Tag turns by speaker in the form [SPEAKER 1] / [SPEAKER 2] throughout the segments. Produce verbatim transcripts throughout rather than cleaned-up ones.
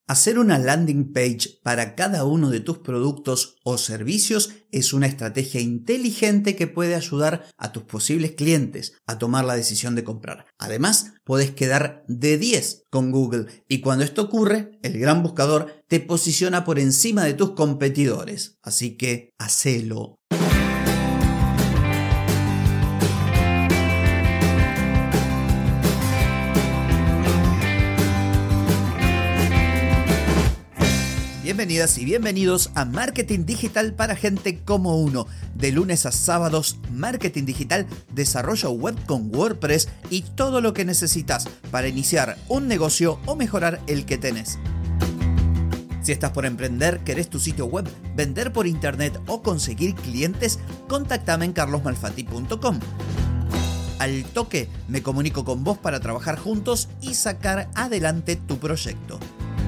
[SPEAKER 1] Hacer una landing page para cada uno de tus productos o servicios es una estrategia inteligente que puede ayudar a tus posibles clientes a tomar la decisión de comprar. Además, puedes quedar de diez con Google y cuando esto ocurre, el gran buscador te posiciona por encima de tus competidores. Así que, hacelo. Bienvenidas y bienvenidos a Marketing Digital para gente como uno. De lunes a sábados, marketing digital, desarrollo web con WordPress y todo lo que necesitas para iniciar un negocio o mejorar el que tenés. Si estás por emprender, querés tu sitio web, vender por internet o conseguir clientes, contáctame en carlos malfatti punto com. Al toque me comunico con vos para trabajar juntos y sacar adelante tu proyecto.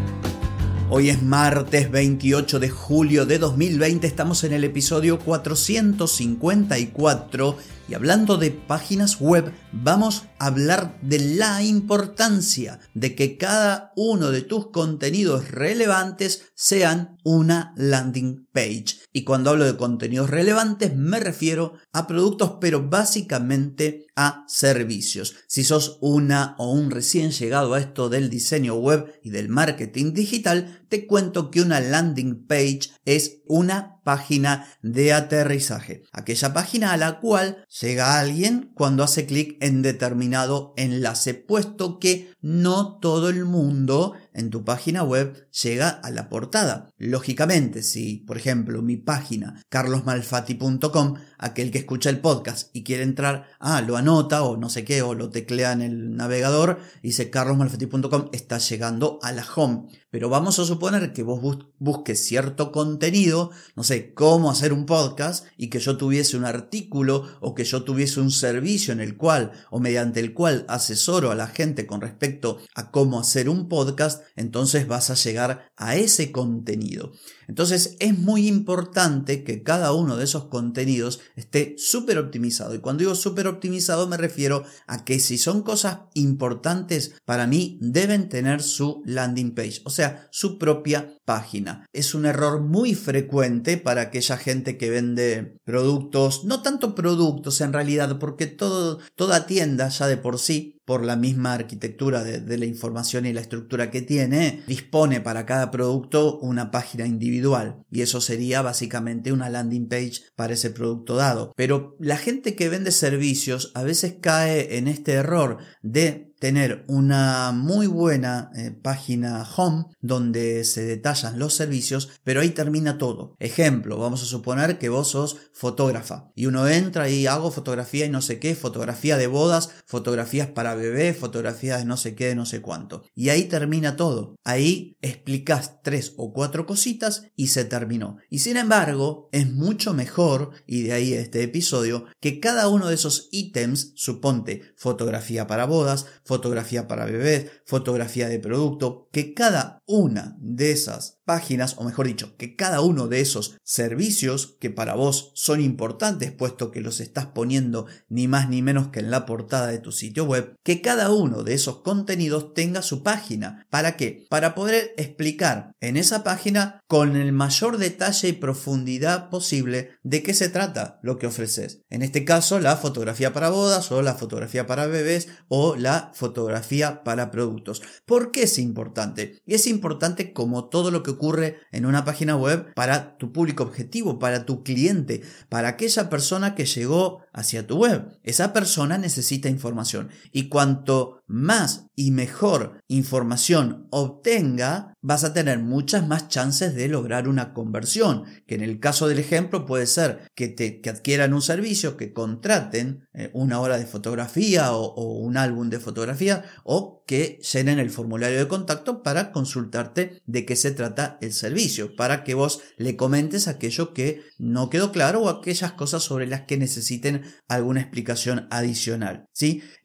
[SPEAKER 1] Hoy es martes veintiocho de julio de dos mil veinte, estamos en el episodio cuatrocientos cincuenta y cuatro y hablando de páginas web vamos a hablar de la importancia de que cada uno de tus contenidos relevantes sean una landing page. Y cuando hablo de contenidos relevantes me refiero a productos, pero básicamente a servicios. Si sos una o un recién llegado a esto del diseño web y del marketing digital, te cuento que una landing page es una página de aterrizaje. Aquella página a la cual llega alguien cuando hace clic en determinado enlace, puesto que no todo el mundo en tu página web llega a la portada. Lógicamente, si por ejemplo mi página carlos malfatti punto com, aquel que escucha el podcast y quiere entrar, ah, lo anota o no sé qué, o lo teclea en el navegador, dice carlos malfatti punto com, está llegando a la home. Pero vamos a suponer que vos bus- busques cierto contenido, no sé, cómo hacer un podcast, y que yo tuviese un artículo o que yo tuviese un servicio en el cual o mediante el cual asesoro a la gente con respecto a cómo hacer un podcast, entonces vas a llegar a ese contenido. Entonces es muy importante que cada uno de esos contenidos esté súper optimizado. Y cuando digo súper optimizado me refiero a que si son cosas importantes para mí deben tener su landing page, o sea, su propia página. Es un error muy frecuente para aquella gente que vende productos, no tanto productos en realidad, porque todo, toda tienda ya de por sí, por la misma arquitectura de, de la información y la estructura que tiene, dispone para cada producto una página individual y eso sería básicamente una landing page para ese producto dado. Pero la gente que vende servicios a veces cae en este error de tener una muy buena eh, página home donde se detallan los servicios, pero ahí termina todo. Ejemplo, vamos a suponer que vos sos fotógrafa y uno entra y hago fotografía y no sé qué, fotografía de bodas, fotografías para bebés, fotografías de no sé qué, de no sé cuánto. Y ahí termina todo. Ahí explicás tres o cuatro cositas y se terminó. Y sin embargo, es mucho mejor, y de ahí este episodio, que cada uno de esos ítems, suponte fotografía para bodas, fotografía para bebés, fotografía de producto, que cada una de esas páginas, o mejor dicho, que cada uno de esos servicios que para vos son importantes, puesto que los estás poniendo ni más ni menos que en la portada de tu sitio web, que cada uno de esos contenidos tenga su página. ¿Para qué? Para poder explicar en esa página con el mayor detalle y profundidad posible de qué se trata lo que ofreces. En este caso, la fotografía para bodas o la fotografía para bebés o la fotografía para productos. ¿Por qué es importante? Y es importante como todo lo que ocurre en una página web para tu público objetivo, para tu cliente, para aquella persona que llegó hacia tu web. Esa persona necesita información y cuanto más y mejor información obtenga, vas a tener muchas más chances de lograr una conversión, que en el caso del ejemplo puede ser que, te, que adquieran un servicio, que contraten eh, una hora de fotografía o, o un álbum de fotografía, o que llenen el formulario de contacto para consultarte de qué se trata el servicio, para que vos le comentes aquello que no quedó claro o aquellas cosas sobre las que necesiten alguna explicación adicional, ¿sí? Y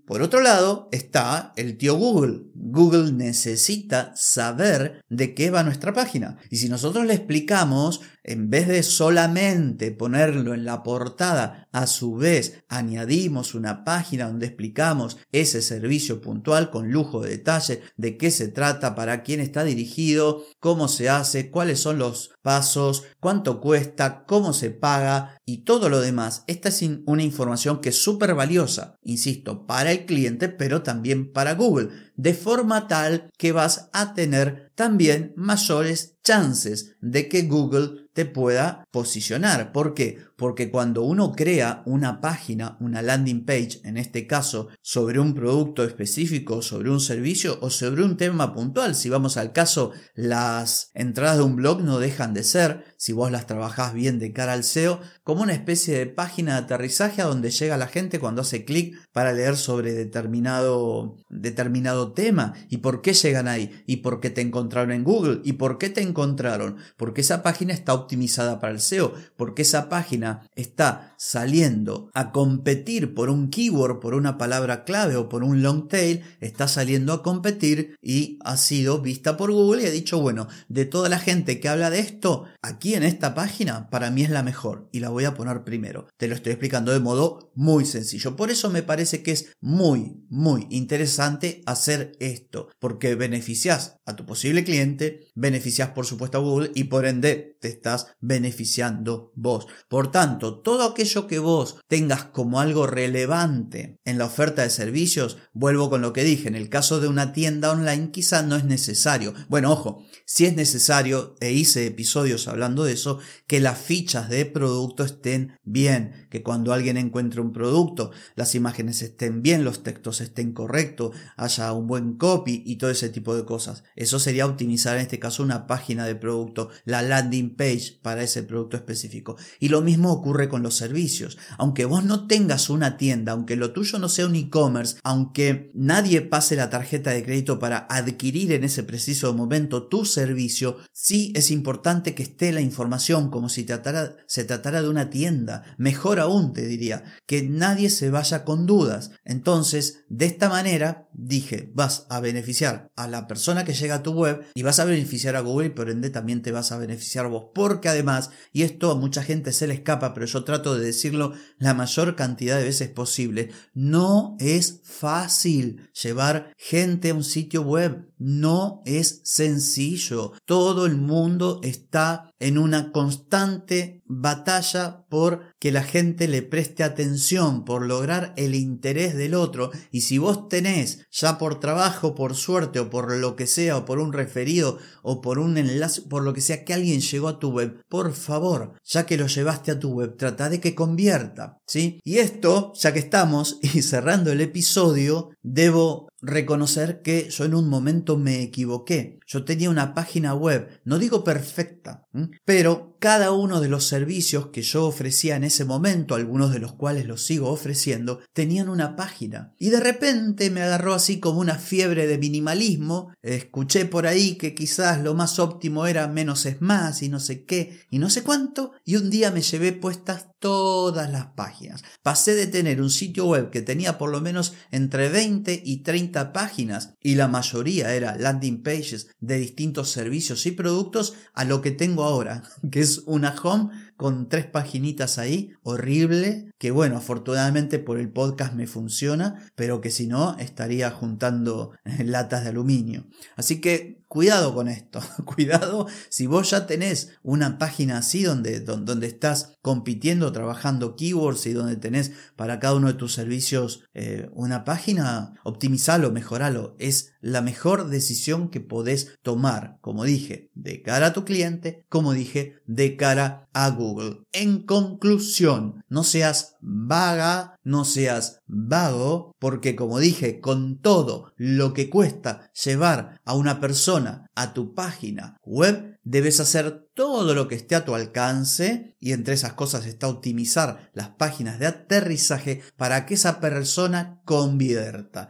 [SPEAKER 1] por otro lado está el tío Google. Google necesita saber de qué va nuestra página. Y si nosotros le explicamos, en vez de solamente ponerlo en la portada, a su vez añadimos una página donde explicamos ese servicio puntual con lujo de detalle, de qué se trata, para quién está dirigido, cómo se hace, cuáles son los pasos, cuánto cuesta, cómo se paga y todo lo demás. Esta es una información que es súper valiosa, insisto, para el cliente, pero también para Google, de forma tal que vas a tener también mayores chances de que Google te pueda posicionar. ¿Por qué? Porque cuando uno crea una página, una landing page, en este caso, sobre un producto específico, sobre un servicio o sobre un tema puntual, si vamos al caso, las entradas de un blog no dejan de ser, si vos las trabajás bien de cara al S E O, como una especie de página de aterrizaje a donde llega la gente cuando hace clic para leer sobre determinado, determinado tema. ¿Y por qué llegan ahí? ¿Y por qué te encontraron en Google? ¿Y por qué te encontraron? Porque esa página está optimizada para el S E O, porque esa página está saliendo a competir por un keyword, por una palabra clave o por un long tail, está saliendo a competir y ha sido vista por Google y ha dicho, bueno, de toda la gente que habla de esto, aquí en esta página para mí es la mejor y la voy a poner primero. Te lo estoy explicando de modo muy sencillo. Por eso me parece que es muy, muy interesante hacer esto, porque beneficias a tu posible cliente, beneficias por supuesto a Google y por ende te estás beneficiando vos. Por tanto, todo aquello que vos tengas como algo relevante en la oferta de servicios, vuelvo con lo que dije, en el caso de una tienda online quizá no es necesario. Bueno, ojo, si es necesario, e hice episodios hablando de eso, que las fichas de producto estén bien, que cuando alguien encuentre un producto, las imágenes estén bien, los textos estén correctos, haya un buen copy y todo ese tipo de cosas. Eso sería optimizar en este caso una página de producto, la landing page para ese producto específico. Y lo mismo ocurre con los servicios. Aunque vos no tengas una tienda, aunque lo tuyo no sea un e-commerce, aunque nadie pase la tarjeta de crédito para adquirir en ese preciso momento tu servicio, sí es importante que esté la información como si tratara, se tratara de una tienda. Mejor aún te diría, que nadie se vaya con dudas. Entonces, de esta manera, dije, vas a beneficiar a la persona que llega a tu web y vas a beneficiar a Google y por ende también te vas a beneficiar vos. Porque además, y esto a mucha gente se le escapa, pero yo trato de decirlo la mayor cantidad de veces posible, no es fácil llevar gente a un sitio web. No es sencillo. Todo el mundo está en una constante batalla por que la gente le preste atención, por lograr el interés del otro. Y si vos tenés, ya por trabajo, por suerte o por lo que sea, o por un referido o por un enlace, por lo que sea, que alguien llegó a tu web, por favor, ya que lo llevaste a tu web, trata de que convierta, ¿sí? Y esto, ya que estamos y cerrando el episodio, debo reconocer que yo en un momento me equivoqué. Yo tenía una página web, no digo perfecta, ¿m? pero cada uno de los servicios que yo ofrecía en ese momento, algunos de los cuales los sigo ofreciendo, tenían una página. Y de repente me agarró así como una fiebre de minimalismo. Escuché por ahí que quizás lo más óptimo era menos es más y no sé qué y no sé cuánto. Y un día me llevé puestas todas las páginas. Pasé de tener un sitio web que tenía por lo menos entre veinte y treinta páginas y la mayoría era landing pages de distintos servicios y productos a lo que tengo ahora, que es una home con tres paginitas ahí, horrible, que bueno, afortunadamente por el podcast me funciona, pero que si no estaría juntando latas de aluminio. Así que cuidado con esto, cuidado si vos ya tenés una página así donde, donde, donde estás compitiendo, trabajando keywords y donde tenés para cada uno de tus servicios eh, una página, optimizalo, mejoralo. Es la mejor decisión que podés tomar, como dije, de cara a tu cliente, como dije, de cara a Google. En conclusión, no seas vaga, no seas vago, porque como dije, con todo lo que cuesta llevar a una persona a tu página web, debes hacer todo lo que esté a tu alcance y entre esas cosas está optimizar las páginas de aterrizaje para que esa persona convierta.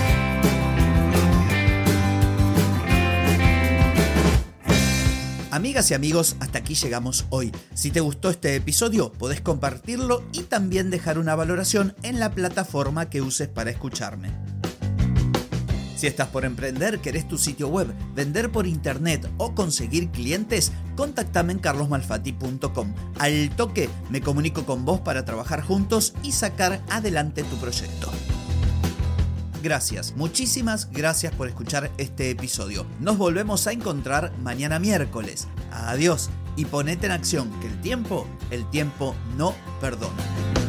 [SPEAKER 1] Amiga Amigas y amigos, hasta aquí llegamos hoy. Si te gustó este episodio, podés compartirlo y también dejar una valoración en la plataforma que uses para escucharme. Si estás por emprender, querés tu sitio web, vender por internet o conseguir clientes, contactame en carlos malfatti punto com. Al toque me comunico con vos para trabajar juntos y sacar adelante tu proyecto. Gracias, muchísimas gracias por escuchar este episodio. Nos volvemos a encontrar mañana miércoles. Adiós y ponete en acción, que el tiempo, el tiempo no perdona.